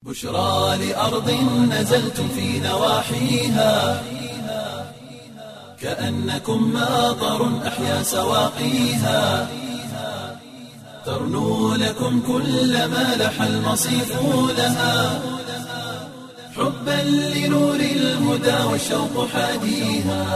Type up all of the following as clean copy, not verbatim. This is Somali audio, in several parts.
بشرى لأرض نزلتم في نواحيها كأنكم ماطر أحيا سواقيها ترنو لكم كل ما لح المصيف لها حبا لنور الهدى والشوق حاديها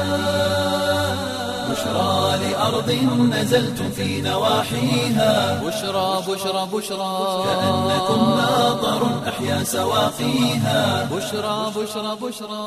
بشرى لأرض نزلتم في نواحيها بشرى بشرى بشرى كأنكم ماطر أحيا سواقيها بشرى بشرى بشرى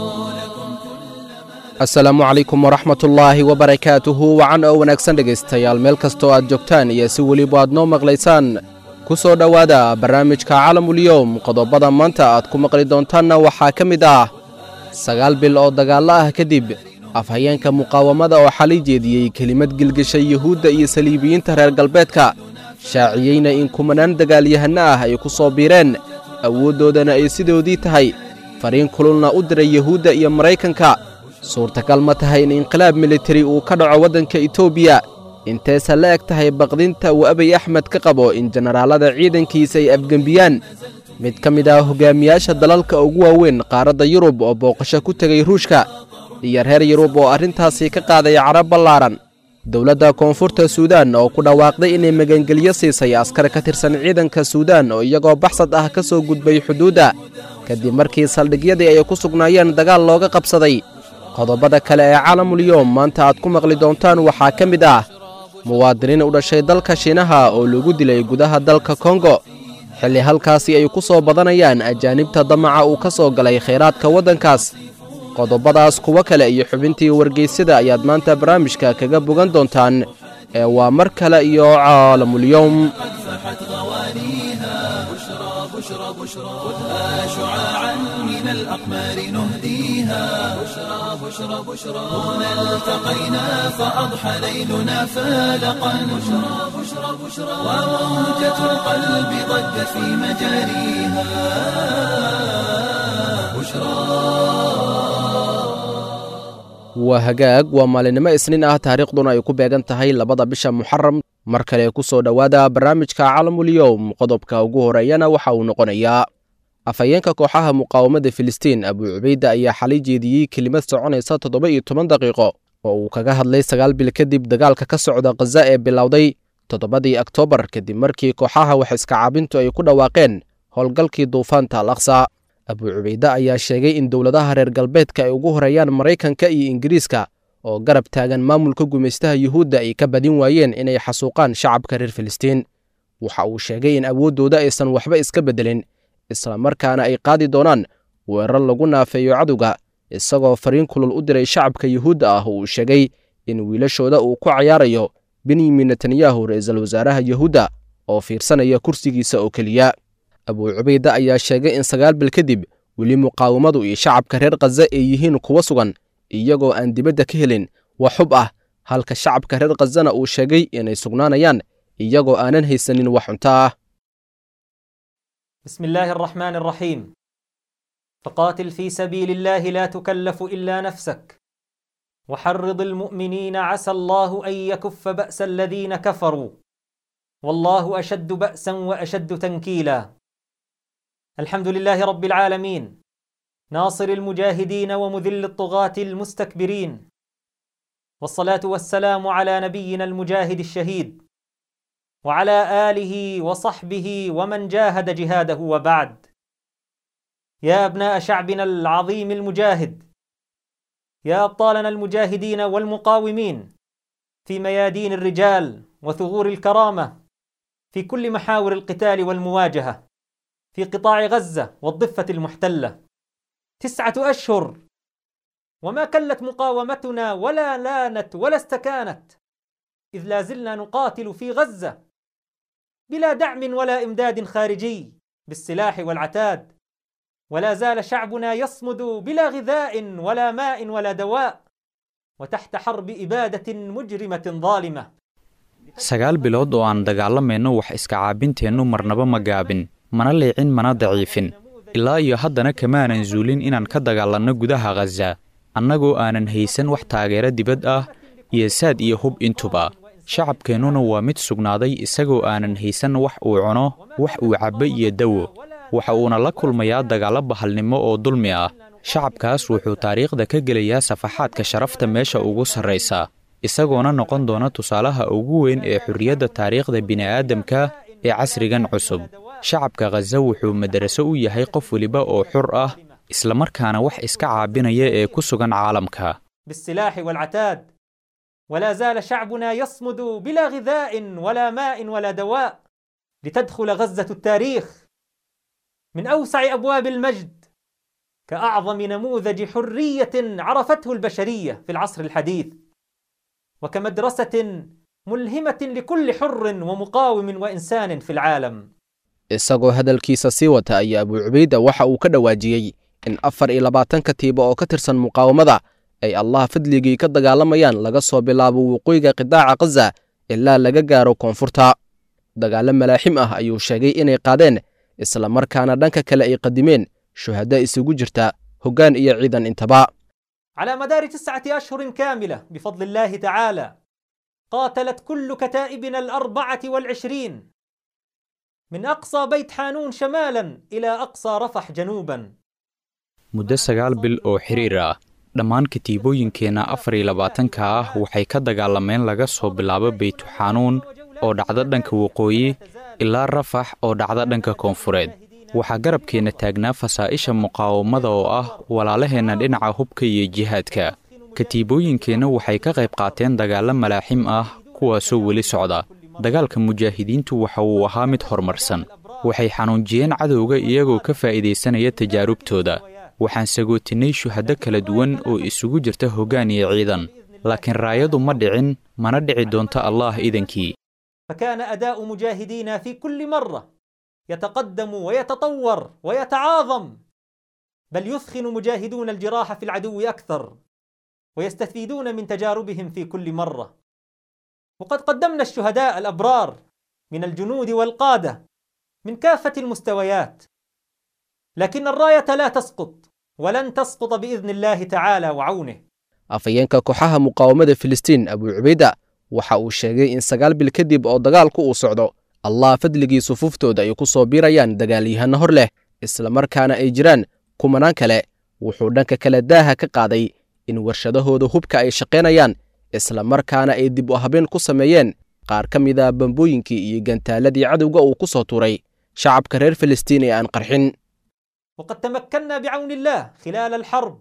asalaamu calaykum waraxmatullaahi wabarakaatuhu wacan oo wanaagsan dhegaystayaal meel kastoo aad joogtaan iyo si weliba aad noo maqlaysaan ku soo dhowaada barnaamijka caalamulyoom qodobada maanta aad ku maqli doontaanna waxaa ka mid ah 9 bil oo dagaallo ah kadib afhayeenka muqaawamada oo xalay jeediyey kelimad gilgishay yuhuudda iyo saliibiyiinta reer galbeedka shaaciyeyna in kumanaan dagaalyahanno ah ay ku soo biireen awooddoodana ay sidoodii tahay fariin kululna u diray yuhuudda iyo maraykanka suurtagal ma tahay in inqilaab militari uu ka dhaco waddanka etoobiya inteesa la eg tahay baqdinta uu abiy axmed ka qabo in jenaraalada ciidankiisa ay afgembiyaan mid ka mid ah hogaamiyaasha dalalka ugu waaweyn qaaradda yurub oo booqasho ku tegay ruushka iyo reer yurub oo arrintaasi ka qaaday carab ballaaran dowladda koonfurta suudaan oo ku dhawaaqday inay magangelyo siisay askar ka tirsan ciidanka suudaan oo iyagoo baxsad ah ka soo gudbay xuduudda kadib markii saldhigyadii ay ku sugnaayeen dagaal looga qabsaday qodobada kale ee caalamulyoom maanta aad ku maqli doontaan waxaa ka mid ah muwaadiniin u dhashay dalka shiinaha oo lagu dilay gudaha dalka kongo xilli halkaasi ay ku soo badanayaan ajaanibta damaca uu ka soo galay khayraadka waddankaas qodobadaas kuwo kale iyo xubintii wargeysyada ayaad maanta barnaamijka kaga bogan doontaan ee waa mar kale iyo caalamulyoom بشرى بشرى خذها شعاعا من الأقمار نهديها بشرى بشرى بشرى هنا التقينا فأضحى ليلنا فالقا بشرى بشرى بشرى وموجة القلب ضجت في مجاريها waa hagaag waa maalinimo isniin ah taariikhduna ay ku beegan tahay 2 bisha muxaram mar kale ku soo dhowaada barnaamijka caalamulyoom qodobka ugu horeeyana waxa uu noqonayaa afhayeenka kooxaha muqaawamada filistiin abu cubayda ayaa xalay jeediyey kelimad soconaysa 17 daqiiqo oo uu kaga hadlay 9 bil kadib dagaalka ka socda Gaza ee bilowday 7 Oktoobar kadib markii kooxaha wax iska caabintu ay ku dhawaaqeen howlgalkii duufaanta al-Aqsa abu cubayda ayaa sheegay in dowladaha reer galbeedka ay ugu horeeyaan Mareykanka iyo Ingiriiska oo garab taagan maamulka gumeystaha yuhuudda ay ka badin waayeen inay xasuuqaan shacabka reer Filistiin waxa uu sheegay in awooddooda aysan waxba iska bedelin isla markaana ay qaadi doonaan weerar lagu naafeeyo cadowga isagoo fariin kulul u diray shacabka yuhuudda ah oo uu sheegay in wiilashooda uu ku ciyaarayo Benjamin Netanyahu ra'iisul wasaaraha yuhuudda oo fiirsanaya kursigiisa oo kaliya abu cubayda ayaa sheegay in 9 bil kadib weli muqaawamadu iyo shacabka reer Gaza ay yihiin kuwa sugan iyagoo aan dibadda ka helin wax xub ah halka shacabka reer Gazana uu sheegay inay sugnaanayaan iyagoo aanan haysanin wax cunto ah بسم الله الرحمن الرحيم فقاتل في سبيل الله لا تكلف إلا نفسك وحرض المؤمنين عسى الله أن يكف بأس الذين كفروا والله أشد بأسا وأشد تنكيلا الحمد لله رب العالمين ناصر المجاهدين ومذل الطغاة المستكبرين والصلاة والسلام على نبينا المجاهد الشهيد وعلى آله وصحبه ومن جاهد جهاده وبعد يا أبناء شعبنا العظيم المجاهد يا أبطالنا المجاهدين والمقاومين في ميادين الرجال وثغور الكرامة في كل محاور القتال والمواجهة في قطاع غزة والضفة المحتلة 9 أشهر وما كلت مقاومتنا ولا لانت ولا استكانت إذ لا زلنا نقاتل في غزة بلا دعم ولا إمداد خارجي بالسلاح والعتاد ولا زال شعبنا يصمد بلا غذاء ولا ماء ولا دواء وتحت حرب إبادة مجرمة ظالمة 9 bilood oo aan dagaalamayno wax iska caabinteennu marnaba ma gaabin mana leecin mana daciifin ilaa iyo haddana kamaanan zuulin inaan ka dagaalanno gudaha Gaza annagoo aanan haysan wax taageero dibad ah iyo saad iyo hub intuba shacabkeennuna waa mid sugnaaday isagoo aanan haysan wax uu cuno wax uu cabbo iyo dawo waxa uuna la kulmayaa dagaallo bahalnimo oo dulmi ah shacabkaas wuxuu taariikhda ka gelayaa safaxaadka sharafta meesha ugu sarraysa isagoona noqon doona tusaalaha ugu weyn ee xurriyadda taariikhda bini'aadamka ee casrigan cusub shacabka khaza wuxuu madaraso u yahay qof weliba oo xur ah isla markaana wax iska caabinaya ee ku sugan caalamka بالسلاح والعتاد ولا زال شعبنا يصمد بلا غذاء ولا ماء ولا دواء لتدخل غزة التاريخ من أوسع أبواب المجد كأعظم نموذج حرية عرفته البشرية في العصر الحديث وكمدرسة ملهمة لكل حر ومقاوم وإنسان في العالم isagoo hadalkiisa sii wata ayaa Abu Cubayda waxa uu ka dhawaajiyay in 24 katiibo oo ka tirsan muqaawamada ay Allah fadligii ka dagaalamayaan laga soo bilaabo waqooyiga qidaaca Gaza ilaa laga gaaro koonfurta dagaalo malaaxim ah ayuu sheegay inay qaadeen isla markaana dhanka kale ay qadimeen shuhada isugu jirta hoggaan iyo ciidan intaba على مدار 9 أشهر كاملة بفضل الله تعالى قاتلت كل كتائبنا 24 من أقصى بيت حانون شمالا إلى أقصى رفح جنوبا muddo 9 bil oo xiriir ah dhammaan katiibooyinkeena 24 ah waxay ka dagaalameen laga soo bilaabo Beytu Xanuun oo dhacda dhanka waqooyi ilaa Rafax oo dhacda dhanka koonfureed waxa garabkeena taagnaa fasaa'isha muqaawamada oo ah walaalaheena dhinaca hubka iyo jihaadka katiibooyinkeena waxay ka qayb qaateen dagaalo malaaxim ah kuwaasoo weli socda dagaalka mujaahidiintu waxa uu ahaa mid horumarsan waxay xanuunjiyeen cadowga iyagoo ka faa'iideysanaya tajaarubtooda waxaan sagootinay shuhado kala duwan oo isugu jirta hoggaan iyo ciidan laakiin raayadu ma dhicin mana dhici doonto Allah idankii فكان أداء مجاهدينا في كل مرة يتقدم ويتطور ويتعاظم بل يثخن مجاهدون الجراح في العدو أكثر ويستفيدون من تجاربهم في كل مرة وقد قدمنا الشهداء الأبرار من الجنود والقادة من كافة المستويات لكن الراية لا تسقط ولن تسقط بإذن الله تعالى وعونه afayeenka kooxaha muqaawamada Filistiin Abu Cubayda waxa uu sheegay in 9 bil kadib oo dagaalku uu socdo Allah fadligii sufuuftooda ay ku soo biirayaan dagaalyahanno hor leh isla markaana ay jiraan kumanaan kale wuxuu dhanka kale daaha ka qaaday in warshadahooda hubka ay shaqeynayaan isla markaana ay dib u habeen ku sameeyeen qaar ka mid ah bambooyinkii iyo gantaaladii cadowga uu ku soo tuuray shacabka reer Filistiin ee aan qarxin وقد تمكنا بعون الله خلال الحرب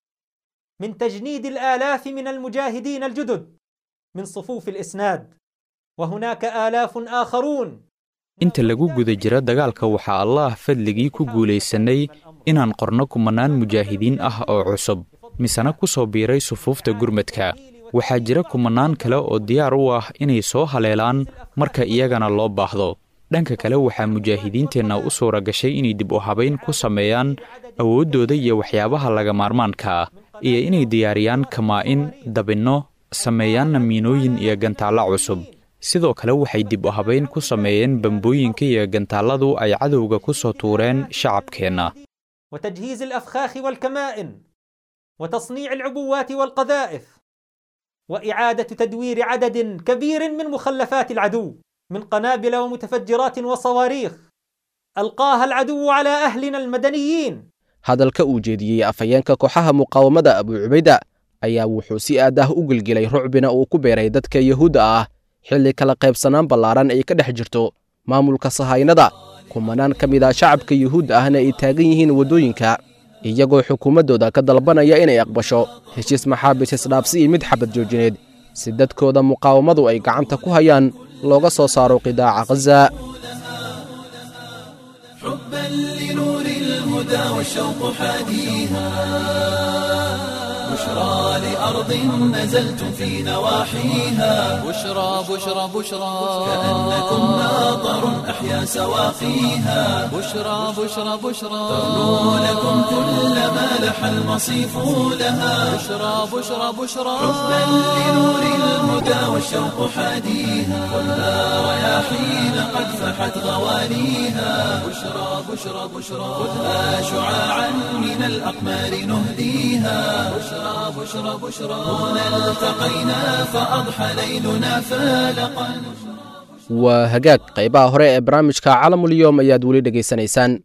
من تجنيد الآلاف من المجاهدين الجدد من صفوف الإسناد وهناك آلاف آخرون inta lagu guda jira dagaalka waxa Allah fadligii ku guuleysanay inaan qorno kumanaan mujaahidiin ah oo cusub misana ku soo biiray sufuufta gurmadka waxa jira kumanaan kale oo diyaar u ah inay soo haleelaan marka iyagana loo baahdo dhanka kale waxa mujaahidiinteena u suura gashay inay dib u habeyn ku sameeyaan awoodooda iyo waxyaabaha laga maarmaanka ah iyo inay diyaariyaan kamaa'in dabinno sameeyaan miinooyin iyo gantaalo cusub sidoo kale waxay dib u habeyn ku sameeyeen bambooyinka iyo gantaaladu ay cadowga ku soo tuureen shacabkeena وتجهيز الأفخاخ والكمائن وتصنيع العبوات والقذائف وإعادة تدوير عدد كبير من مخلفات العدو من قنابل ومتفجرات وصواريخ ألقاها العدو على أهلنا المدنيين hadalka uu jeediyey afayeenka kooxaha muqaawamada Abu Cubayda ayaa wuxuu si aad ah u gilgilay rucbina uu ku beeray dadka Yahuuda ah xilli kala qaybsanaan ballaaran ay ka dhex jirto maamulka sahaynada kumanaan ka mid ah shacabka Yahuud ahna ay taagan yihiin wadooyinka iyagoo xukuumadooda ka dalbanaya inay aqbasho heshiis maxaabiis isdhaafsi iyo mid xabad joojineed si dadkooda muqaawamadu ay gacanta ku hayaan looga soo saaro qidaaca Gaza حبا لنور الهدى والشوق حاديها بشرى لأرض نزلتم في نواحيها بشرى بشرى بشرى كأنكم ناظر أحيا سواقيها بشرى بشرى بشرى تغنو لكم كل ما لح المصيف لها بشرى بشرى بشرى حبا لنور الهدى والشوق حاديها والها رياحين قد فحت غواليها بشرى بشرى بشرى خذها شعاعا من الأقمار نهديها بشرى بشرى بشرى هنا التقينا فأضحى ليلنا فالقا waa hagaag qaybaha hore ee barnaamijka Caalamul Yoom ayaad weli dhageysanaysaan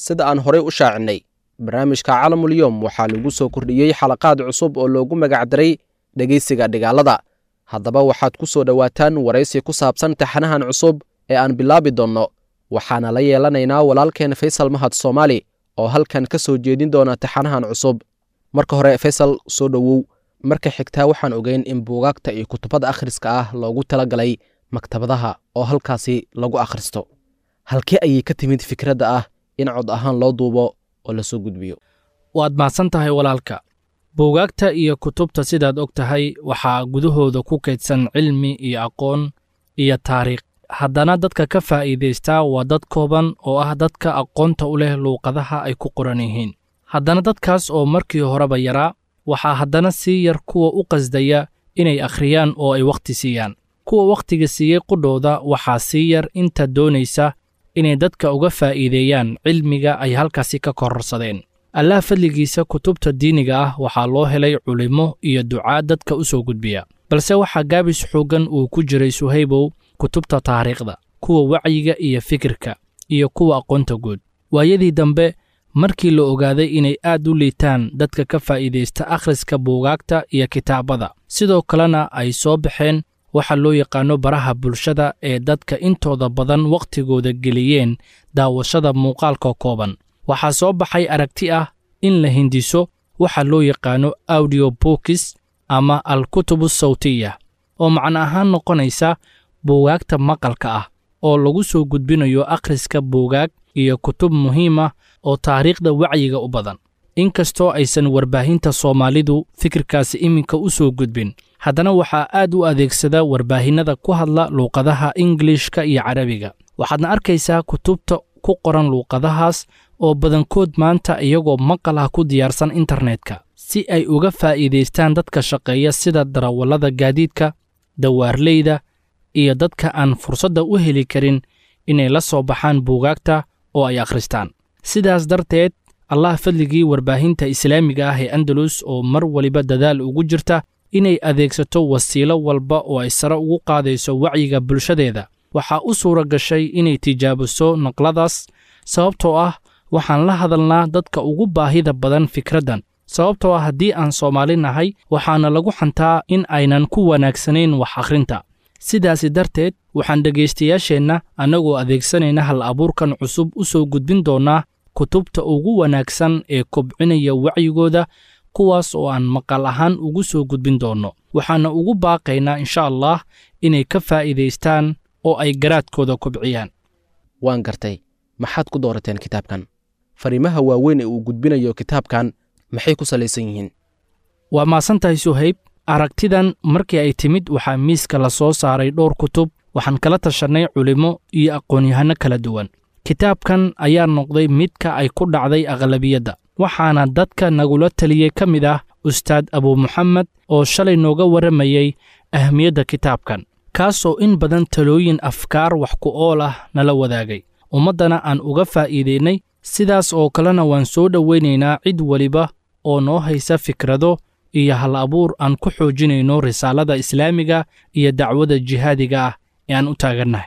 sida aan horay u shaacinay barnaamijka caalamulyoom waxaa lagu soo kordhiyey xalaqaad cusub oo loogu magacdaray dhegaysiga dhigaalada haddaba waxaad ku soo dhowaataan waraysi ku saabsan taxanahan cusub ee aan bilaabi doonno waxaana la yeelanaynaa walaalkeen faysal mahad soomaali oo halkan ka soo jeedin doona taxanahan cusub marka hore faysal soo dhowow marka xigtaa waxaan ogeyn in buugaagta iyo kutubada akhriska ah loogu talagalay maktabadaha oo halkaasi lagu akhristo halkee ayay ka timid fikradda ah in cod ahaan loo duubo oo la soo gudbiyo waad mahadsan tahay walaalka buugaagta iyo kutubta sidaad og tahay waxaa gudahooda ku kaydsan cilmi iyo aqoon iyo taariikh haddana dadka ka faa'iidaystaa waa dad kooban oo ah dadka aqoonta u leh luuqadaha ay ku qoran yihiin haddana dadkaas oo markii horeba yaraa waxaa haddana sii yar kuwa u qasdaya inay akhriyaan oo ay wakhti siiyaan kuwa wakhtiga siiyey qudhooda waxaa sii yar inta doonaysa inay dadka uga faa'iideeyaan cilmiga ay halkaasi ka kororsadeen allaah fadligiisa kutubta diiniga ah waxaa loo helay culimmo iyo ducaad dadka u soo gudbiya balse waxaa gaabis xooggan uu ku jiray suhaybow kutubta taariikhda kuwa wacyiga iyo fikirka iyo kuwa aqoonta guud waayadii dambe markii la ogaaday inay aad u liitaan dadka ka faa'iidaysta akhriska buugaagta iyo kitaabada sidoo kalena ay soo baxeen waxa loo yaqaano baraha bulshada ee dadka intooda badan wakhtigooda geliyeen daawashada muuqaalka kooban waxaa soo baxay aragti ah in la hindiso waxa loo yaqaano audio books ama al-kutubu sawtiya oo macno ahaan noqonaysa buugaagta maqalka ah oo lagu soo gudbinayo akhriska buugaag iyo kutub muhiim ah oo taariikhda wacyiga u badan inkastoo aysan warbaahinta Soomaalidu fikirkaasi iminka u soo gudbin haddana waxaa aad u adeegsada warbaahinada ku hadla luuqadaha Englishka iyo Carabiga waxaadna arkaysaa kutubta ku qoran luuqadahaas oo badankood maanta iyagoo maqal ah ku diyaarsan internetka si ay uga faa'iidaystaan dadka shaqeeya sida darawallada gaadiidka dawaarleyda iyo dadka aan fursadda u heli karin inay la soo baxaan buugaagta oo ay akhristaan sidaas darteed allah fadligii warbaahinta islaamiga ah ee Andalus oo mar waliba dadaal ugu jirta inay adeegsato wasiilo walba oo ay sare ugu qaadayso wacyiga bulshadeeda waxaa u suura gashay inay tijaabiso naqladaas sababtoo ah waxaan la hadalnaa dadka ugu baahida badan fikraddan sababtoo ah haddii aan Soomaali nahay waxaana lagu xantaa in aynan ku wanaagsanayn wax akhrinta sidaasi darteed waxaan dhegaystayaasheenna annagoo adeegsanayna hal abuurkan cusub u soo gudbin doonaa kutubta ugu wanaagsan ee kobcinaya wacyigooda kuwaas oo aan maqal ahaan ugu soo gudbin doono waxaana ugu baaqaynaa insha Allah inay ka faa'iidaystaan oo ay garaadkooda kobciyaan waan gartay maxaad ku doorateen kitaabkan fariimaha waaweyn ee uu gudbinayo kitaabkan maxay ku salaysan yihiin waa maasantahay Suhayb aragtidan markii ay timid waxaa miiska la soo saaray dhowr kutub waxaan kala tashanay culimo iyo aqoon-yahano kala duwan kitaabkan ayaa noqday midka ay ku dhacday aqlabiyadda waxaana dadka nagula taliyey ka mid ah ustaad Abu Muhammad oo shalay nooga waramayay ahmiyadda kitaabkan kaasoo in badan talooyin afkaar wax ku ool ah nala wadaagay ummadana aan uga faa'iideynay sidaas oo kalena waan soo dhoweynaynaa cid waliba oo noo haysa fikrado iyo hal abuur aan ku xoojinayno risaalada islaamiga iyo dacwada jihaadiga ah ee aan u taagannahay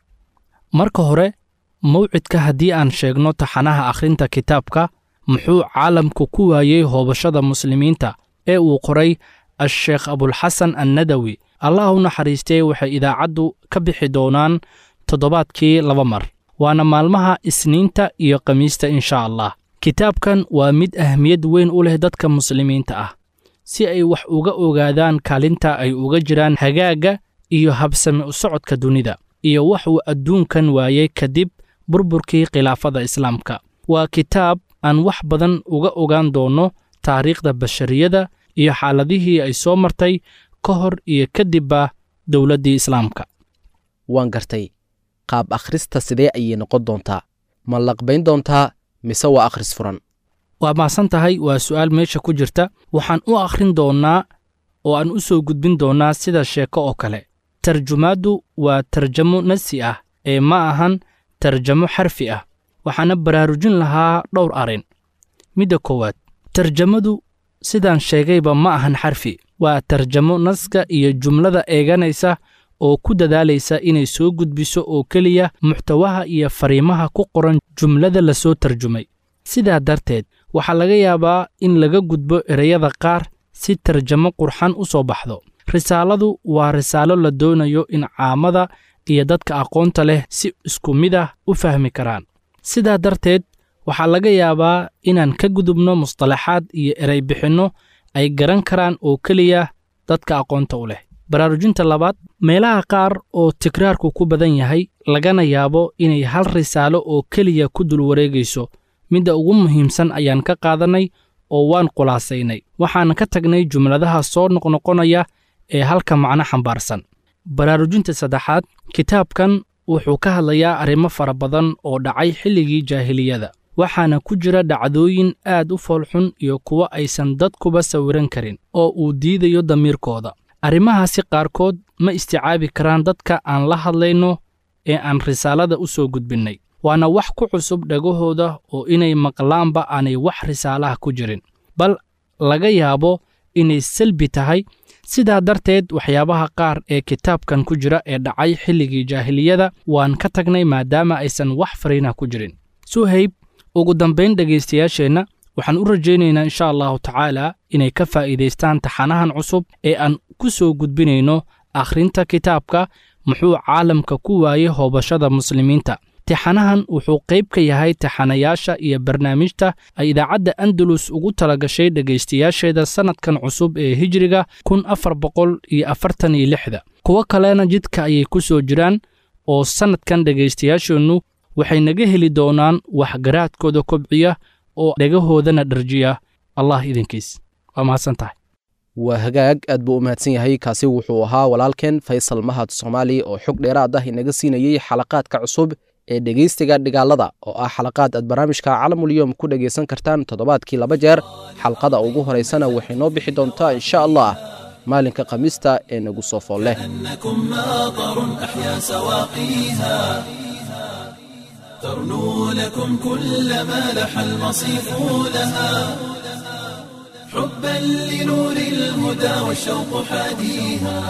marka hore mawcidka haddii aan sheegno taxanaha akhrinta kitaabka muxuu caalamku ku waayey hoobashada muslimiinta ee uu qoray al-sheekh abulxasan annadawi allah u naxariistay waxay idaacaddu ka bixi doonaan toddobaadkii 2 mar waana maalmaha isniinta iyo khamiista insha Allah kitaabkan waa mid ahmiyad weyn u leh dadka muslimiinta ah si ay wax uga ogaadaan kaalinta ay uga jiraan hagaaga iyo habsami u socodka dunida iyo wax uu adduunkan waayey kadib burburkii khilaafada islaamka waa kitaab aan wax badan uga ogaan doono taariikhda bashariyada iyo xaaladihii ay soo martay ka hor iyo kadibba dawladdii islaamka waan gartay qaab akhrista sidee ayay noqon doontaa ma laqbayn doontaa mise waa akhris furan waa maasan tahay waa su'aal meesha ku jirta waxaan u akhrin doonaa oo aan u soo gudbin doonaa sida sheeko oo kale tarjumaaddu waa tarjamo nasi ah ee ma ahan tarjamo xarfi ah waxaana baraarujin lahaa dhowr arrin midda koowaad tarjamadu sidaan sheegayba ma ahan xarfi waa tarjamo naska iyo jumlada eeganaysa oo ku dadaalaysa inay soo gudbiso oo keliya muxtawaha iyo fariimaha ku qoran jumlada la soo tarjumay. sidaa darteed waxaa laga yaabaa in laga gudbo ereyada qaar si tarjamo qurxan u soo baxdo. risaaladu waa risaalo la doonayo in caamada iyo dadka aqoonta leh si isku mid ah u fahmi karaan. sidaa darteed waxaa laga yaabaa inaan ka gudubno mustalaxaad iyo erey bixinno ay garan karaan oo keliya dadka aqoonta u leh. baraarujinta labaad, meelaha qaar oo tikraarku ku badan yahay lagana yaabo inay hal risaalo oo keliya ku dul wareegayso. midda ugu muhiimsan ayaan ka qaadannay oo waan khulaasaynay. waxaan ka tagnay jumladaha soo noqnoqonaya ee halka macno xambaarsan. baraarujinta saddexaad, kitaabkan wuxuu ka hadlayaa arrimo fara badan oo dhacay xilligii jaahiliyada, waxaana ku jira dhacdooyin aad u foolxun iyo kuwo aysan dadkuba sawiran karin oo uu diidayo damiirkooda. arrimahaasi qaarkood ma isticaabi karaan dadka aan la hadlayno ee aan risaalada u soo gudbinnay, waana wax ku cusub dhagahooda oo inay maqlaanba aanay wax risaalaha ku jirin, bal laga yaabo inay salbi tahay. sidaa darteed waxyaabaha qaar ee kitaabkan ku jira ee dhacay xilligii jaahiliyada waan ka tagnay maadaama aysan wax fariinah ku jirin. suhayb, ugu dambayn dhegaystayaasheenna waxaan u rajaynaynaa insha allahu tacaala inay ka faa'iidaystaan taxanahan cusub ee aan ku soo gudbinayno akhrinta kitaabka muxuu caalamka ku waayey hoobashada muslimiinta. taxanahan wuxuu qayb ka yahay taxanayaasha iyo barnaamijta ay idaacadda andalus ugu talagashay dhegaystayaasheeda sannadkan cusub ee hijriga 1446. kuwo kalena jidka ayay ku soo jiraan oo sannadkan dhegaystayaasheennu waxay naga heli doonaan waxgaraadkooda kobciya oo dhagahoodana dharjiya. allah idinkiis. waa mahadsan tahay. waa hagaag aad buu u mahadsan yahay. kaasi wuxuu ahaa walaalkeen faysal mahad soomaali oo xog dheeraad ah inaga siinayey xalaqaadka cusub ee dhegaystiga dhigaalada oo ah xalaqaad aad barnaamijka calamulyom ku dhegaysan kartaan toddobaadkii 2 jeer. xalqada ugu horaysana waxay noo bixi doontaa insha allah maalinka khamiista ee nagu soo fool leh. ترنو لكم كل ما لح المصيف لها حبا لنور الهدى والشوق حاديها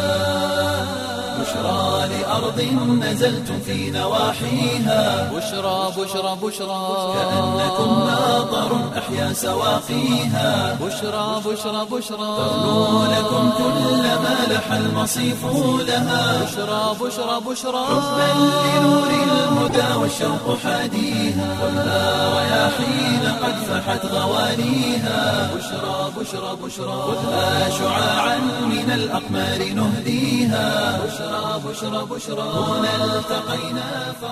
بشرى لأرض نزلتم في نواحيها بشرى بشرى بشرى كأنكم ماطر أحيا سواقيها بشرى بشرى بشرى ترنو لكم كل ما لح المصيف لها بشرى بشرى بشرى حبا لنور الهدى والشوق حاديها خذها رياحين قد فحت غوانيها بشرى بشرى بشرى خذها شعاعا من الأقمار نهديها بشرى بشرى بشرى هنا التقينا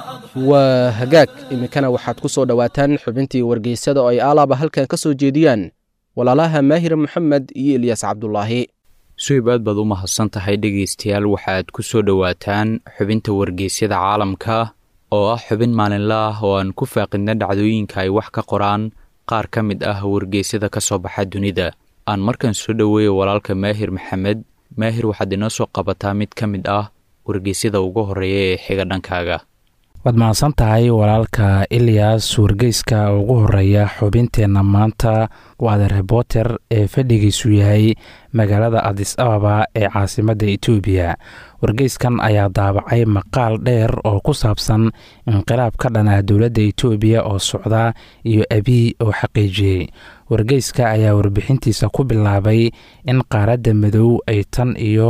waa hagaag iminkana waxaad ku soo dhowaataan xubintii wargeysada oo ay aalaaba halkan ka soo jeediyaan walaalaha maahir maxamed iyo ilyas cabdulaahi. suhayb, aad baad u mahadsan tahay dhegaystayaal. waxaad ku soo dhowaataan xubinta wargeysyada caalamka oo ah xubin maalinle ah oo aan ku faaqidna dhacdooyinka ay wax ka qoraan qaar ka mid ah wargeysyada ka soo baxa dunida. aan markan soo dhoweeyo walaalka maahir maxamed. maahir, waxaad inoo soo qabataa mid ka mid ah wargeysyada ugu horreeya ee xiga dhankaaga. waad mahadsan tahay walaalka ilyas. wargeyska ugu horeeya xubinteenna maanta waa the reporter ee fadhigiisu yahay magaalada adis ababa ee caasimadda etoobiya. wargeyskan ayaa daabacay maqaal dheer oo ku saabsan inqilaab ka dhanaa dowladda etoobiya oo socda iyo abiy oo xaqiijiyey. wargeyska ayaa warbixintiisa ku bilaabay in qaaradda madow ay tan iyo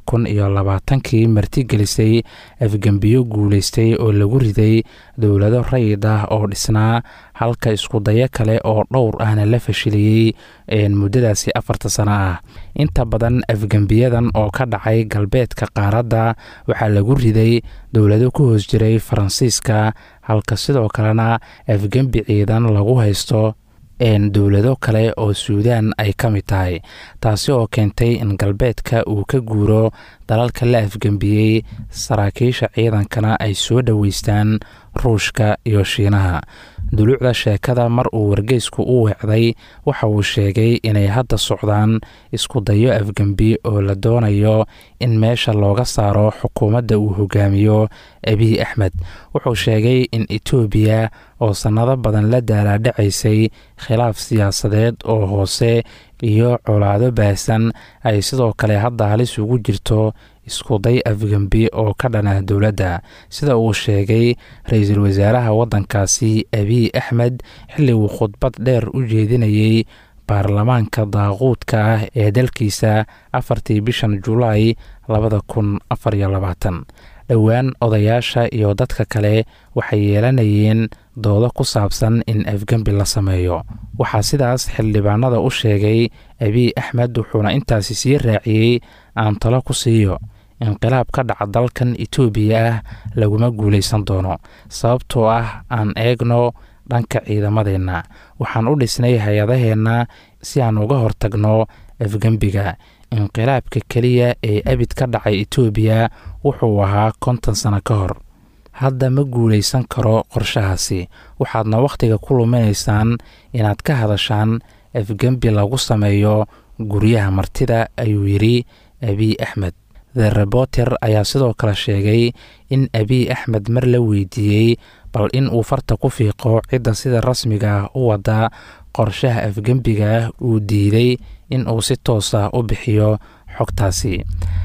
2020kii martigelisay afgembiyo guulaystay oo lagu riday dowlado rayid ah oo dhisnaa, halka iskudayo kale oo dhowr ahna la fashiliyey muddadaasi 4 sano ah. inta badan afgembiyadan oo ka dhacay galbeedka qaaradda waxaa lagu riday dowlado ku hoos jiray faransiiska, halka sidoo kalena afgembi ciidan lagu haysto dowlado kale oo suudaan ay ka mid tahay, taasi oo keentay in galbeedka uu ka guuro dalalka la afgembiyey, saraakiisha ciidankana ay soo dhoweystaan ruushka iyo shiinaha. duluucda sheekada mar uu wargeysku u weecday waxa uu sheegay inay hadda socdaan isku dayo afgembi oo la doonayo in meesha looga saaro xukuumadda uu hogaamiyo abiy axmed. wuxuu sheegay in etoobiya oo sannado badan la daalaadhacaysay khilaaf siyaasadeed oo hoose iyo colaado baahsan ay sidoo kale hadda halis ugu jirto iskuday afgembi oo ka dhana dowladda sida uu sheegay ra-iisul wasaaraha waddankaasi abiy axmed xilli uu khudbad dheer u jeedinayay baarlamaanka daaquudka ah ee dalkiisa 4 bishan julaay 2024 dhowaan odayaasha iyo dadka kale waxay yeelanayeen doodo ku saabsan in afgembi la sameeyo waxaa sidaas xildhibaanada u sheegay abiy axmed wuxuuna intaasi sii raaciyey aan talo ku siiyo inqilaab ka dhaca dalkan etoobiya ah laguma guulaysan doono sababtoo ah aan eegno dhanka ciidamadeenna waxaan u dhisnay hay-adaheenna si aan uga hortagno afgembiga inqilaabka keliya ee abid ka dhacay etoobiya wuxuu ahaa 50 sano ka hor hadda ma guulaysan karo qorshahaasi waxaadna wakhtiga ku luminaysaan inaad ka hadashaan afgembi lagu sameeyo guryaha martida ayuu yidhi abiy axmed the reporter ayaa sidoo kale sheegay in abiy axmed mar la weydiiyey bal in uu farta ku fiiqo cidda sida rasmiga ah u wada qorshaha afgembiga uu diiday in uu si toos ah u bixiyo xogtaasi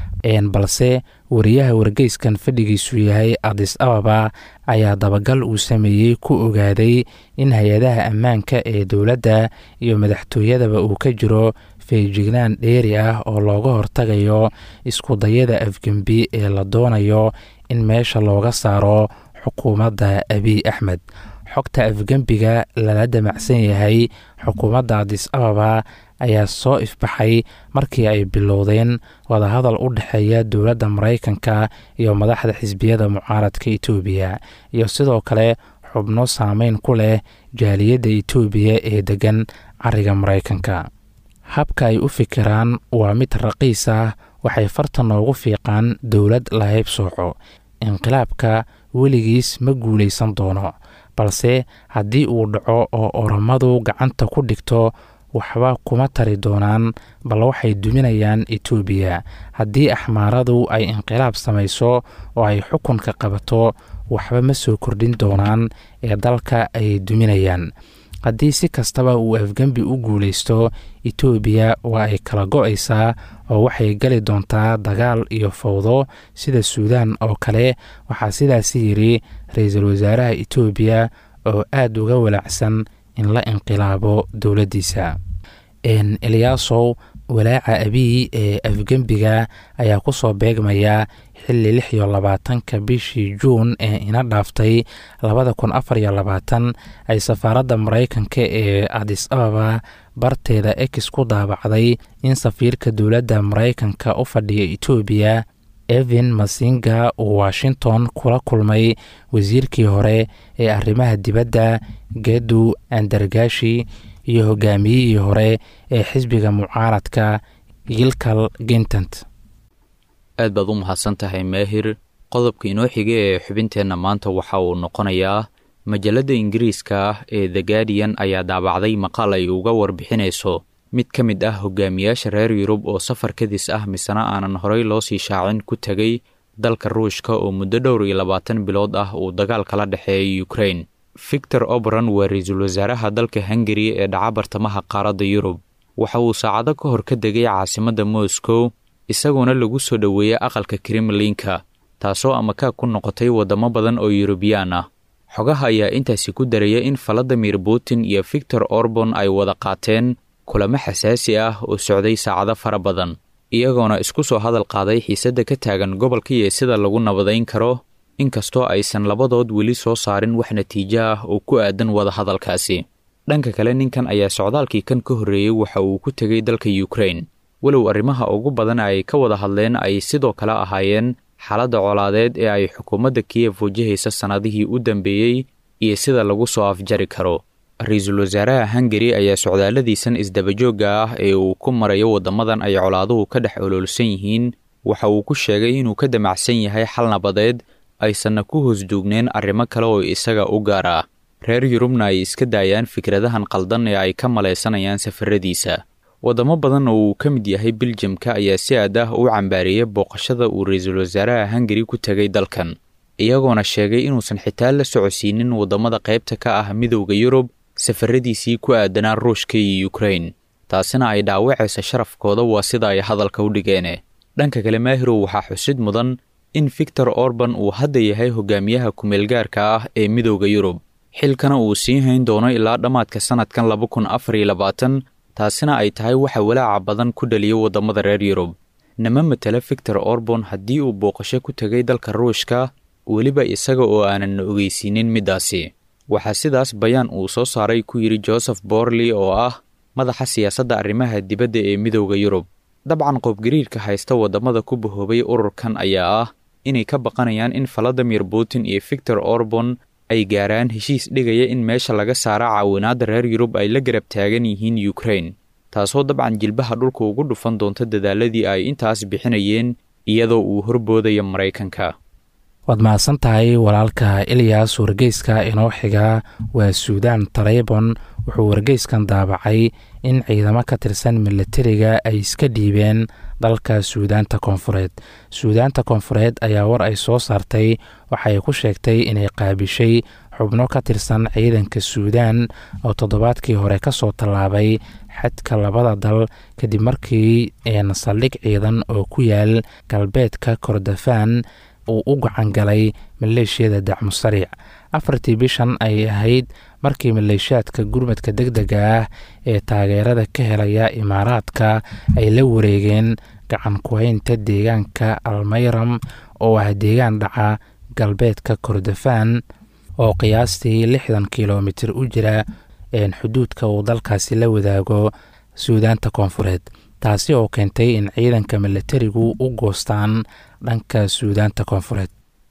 balse wariyaha wargeyskan fadhigiisu yahay Addis Ababa ayaa dabagal uu sameeyey ku ogaaday in hay-adaha ammaanka ee dowladda iyo madaxtooyadaba uu ka jiro feejignaan dheeri ah oo looga hortagayo iskudayada afgembi ee la doonayo in meesha looga saaro xukuumadda abiy axmed xogta afgembiga lala damacsan yahay xukuumadda Addis Ababa ayaa soo ifbaxay markii ay bilowdeen wadahadal u dhexeeya dowladda Mareykanka iyo madaxda xisbiyada mucaaradka Itoobiya iyo sidoo kale xubno saameyn ku leh jaaliyadda Itoobiya ee degan cariga Mareykanka habka ay u fikiraan waa mid raqiis ah waxay farta noogu fiiqaan dowlad la haybsooco inqilaabka weligiis ma guulaysan doono balse haddii uu dhaco oo oromadu gacanta ku dhigto waxba kuma tari doonaan bal waxay duminayaan Itoobiya haddii axmaaradu ay inqilaab samayso oo ay xukunka qabato waxba ma soo kordhin doonaan ee dalka ay duminayaan haddii si kastaba uu afgembi u guulaysto Itoobiya waa ay kala go'aysaa oo waxay gali doontaa dagaal iyo fawdo sida Suudaan oo kale waxaa sidaas yiri ra'iisul wasaaraha Itoobiya oo aad uga walacsan in la inqilaabo dowladdiisa Eliyaasow walaaca abiy ee afgembiga ayaa ku soo beegmaya xilli 26 bishii Juun ee ina dhaaftay 2024 ay safaaradda Mareykanka ee Addis Ababa barteeda X ku daabacday in safiirka dowladda Mareykanka u fadhiya Itoobiya Evan Masinga uu Washington kula kulmay wasiirkii hore ee arrimaha dibadda Gedu Andargashi iyo hogaamiyihii hore ee xisbiga mucaaradka Gilkal Gintant. aad baad u mahadsantahay Maahir qodobka inoo xiga ee xubinteenna maanta waxa uu noqonayaa majalada Ingiriiska ah ee The Guardian ayaa daabacday maqaal ay uga warbixinayso mid ka mid ah hogaamiyaasha reer Yurub oo safar kadis ah misana aanan horey loo sii shaacin ku tagay dalka Ruushka oo muddo dhowr iyo 20 bilood ah uu dagaal kala dhaxeeyay Ukraine. Viktor Orban waa ra'iisul wasaaraha dalka Hungary ee dhaca bartamaha qaaradda Yurub waxa uu saacado ka hor ka degay caasimadda Moscow isagoona lagu soo dhaweeyay aqalka Kremlinka taasoo amaka ku noqotay wadamo badan oo Yurubyaan ah. Xogaha ayaa intaasi ku daraya in Vladimir Putin iyo Viktor Orban ay wada qaateen kulamo xasaasi ah oo socday saacado fara badan iyagoona isku soo hadal qaaday xiisadda ka taagan gobolka iyo sida lagu nabadayn karo inkastoo aysan labadood weli soo saarin wax natiijo ah oo ku aadan wada hadalkaasi. dhanka kale ninkan ayaa socdaalkii kan ka horreeyay waxa uu ku tegay dalka Ukraine walow arrimaha ugu badan ay ka wada hadleen ay sidoo kale ahaayeen xaaladda colaadeed ee ay xukuumadda Kiev wajahaysa sanadihii u dambeeyay iyo sida lagu soo afjari karo. ra'iisul wasaaraha Hungary ayaa socdaaladiisan isdabajooga ah ee uu ku marayo wadamadan ay colaaduhu ka dhex ololsan yihiin waxa uu ku sheegay inuu ka damacsan yahay xal nabadeed aysan ku hoosduugneen arrimo kale oo isaga u gaar ah. reer Yurubna ay iska daayaan fikradahan qaldan ee ay ka maleysanayaan safaradiisa. wadamo badan oo uu ka mid yahay Belgiumka ayaa si aad ah u cambaariyay booqashada uu ra'iisul wasaaraha Hungary ku tagay dalkan iyagoona sheegay inuusan xitaa la socodsiinin wadamada qaybta ka ah midowga Yurub safaradiisii ku aadanaa Ruushka iyo Ukraine taasina ay dhaawacaysa sharafkooda waa sida ay hadalka u dhigeen. dhanka kale maahirow waxaa xusid mudan in victor orban uu hadda yahay hogaamiyaha kumeelgaarka ah ee midowda yurub xilkana uu sii hayn doono ilaa dhammaadka sannadkan 2024 taasina ay tahay waxa walaaca badan ku dhaliya waddamada reer yurub nama matala victor orban haddii uu booqasho ku tegay dalka ruushka weliba isaga oo aanan ogeysiinin middaasi waxaa sidaas bayaan uu soo saaray ku yidhi joseph borley oo ah madaxa siyaasadda arrimaha dibadda ee midowda yurub dabcan qoobgariirka haysta waddamada ku bahoobay ururkan ayaa ah inay ka baqanayaan in valadimir putin iyo victor orban ay gaaraan heshiis dhigaya in meesha laga saara caawinaadda reer yurub ay la garab taagan yihiin ukraine taasoo dabcan jilbaha dhulka ugu dhufan doonta dadaaladii ay intaas bixinayeen iyadoo uu horboodaya maraykanka waad mahadsan tahay walaalka ilyas wargeyska inoo xiga waa suudaan taleybon wuxuu wargeyskan daabacay in ciidamo ka tirsan milatariga ay iska dhiibeen dalka suudaanta koonfureed suudaanta koonfureed ayaa war ay soo saartay waxay ku sheegtay inay qaabishay xubno ka tirsan ciidanka suudaan oo toddobaadkii hore ka soo tallaabay xadka labada dal kadib markii saldhig ciidan oo ku yaal galbeedka kordofaan uu u gacan galay maleeshiyada dacmu sariic 4tii bishan ay ahayd markii maleeshiyaadka gurmadka degdega ah ee taageerada ka helaya imaaraadka ay la wareegeen gacan ku-haynta deegaanka almayram oo ah deegaan dhaca galbeedka kordofaan oo qiyaastii 60 kilomitir u jira xuduudka uu dalkaasi la wadaago suudaanta koonfureed taasi oo keentay in ciidanka milatarigu u goostaan dhanka suudaanta koonfureed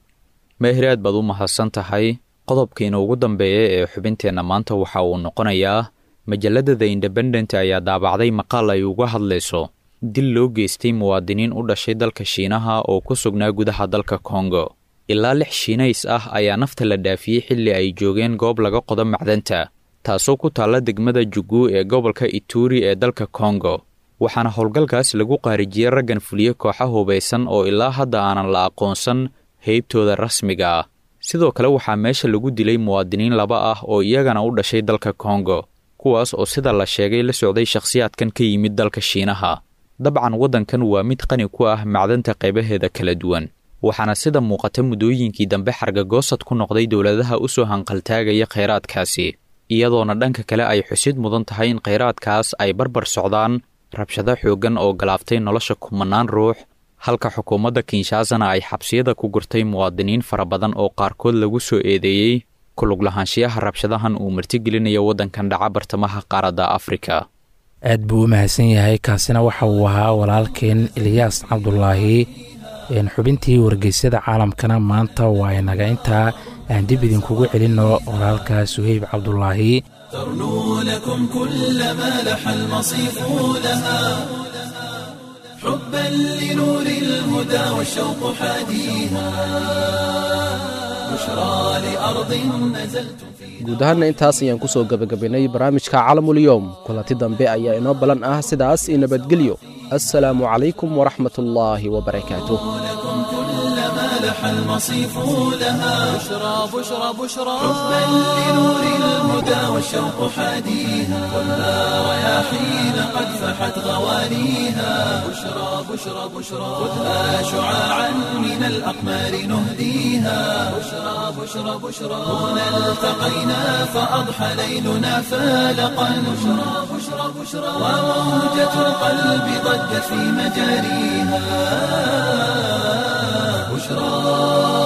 meehir aad baad u mahadsan tahay qodobkiina ugu dambeeya ee xubinteenna maanta waxa uu noqonayaa majalladda the independent ayaa daabacday maqaal ay uga hadlayso dil loo geystay muwaadiniin u dhashay dalka shiinaha oo ku sugnaa gudaha dalka kongo ilaa 6 shiinays ah ayaa nafta la dhaafiyey xilli ay joogeen goob laga qodo macdanta taasoo ku taalla degmada jugu ee gobolka ituri ee dalka kongo waxaana howlgalkaas lagu qaarijiyey raggan fuliye kooxa hubaysan oo ilaa hadda aanan la aqoonsan heybtooda rasmiga ah sidoo kale waxaa meesha lagu dilay muwaadiniin 2 ah oo iyagana u dhashay dalka kongo kuwaas oo sida la sheegay la socday shakhsiyaadkan ka yimid dalka shiinaha dabcan waddankan waa mid qani ku ah macdanta qaybaheeda kala duwan waxaana sida muuqata muddooyinkii dambe xargagoosad ku noqday dowladaha u soo hanqaltaagaya kheyraadkaasi iyadoona dhanka kale ay xusid mudan tahay in kheyraadkaas ay barbar socdaan rabshado xooggan oo galaaftay nolosha kumanaan ruux halka xukuumadda kinshasana ay xabsiyada ku gurtay muwaadiniin fara badan oo qaarkood lagu soo eedeeyey ku lug lahaanshiyaha rabshadahan uu martigelinayo waddankan dhaca bartamaha qaaradda afrika aad buu u mahadsan yahay kaasina waxa uu ahaa walaalkeen ilyaas cabdulaahi xubintii wargeysyada caalamkana maanta waa inaga intaa aan dib idinkugu celinno walaalka suhayb cabdulaahi ترنو لكم كل ما لح المصيف لها حبا لنور الهدى والشوق حاديها بشرى لأرض نزلتم guud ahaanna intaas ayaan ku soo gebagabaynay barnaamijka caalamulyoom kulanti dambe ayaa inoo ballan ah sidaas i nabadgelyo assalaamu calaykum waraxmat ullaahi wabarakaatuh لح المصيف لها بشرى بشرى بشرى حبا لنور الهدى والشوق حاديها ولا رياحين قد فحت غوانيها بشرى بشرى بشرى خذها شعاعا من الأقمار نهديها بشرى بشرى بشرى هنا التقينا فأضحى ليلنا فالقا بشرى بشرى بشرى وموجة القلب ضجت في مجاريها بشرى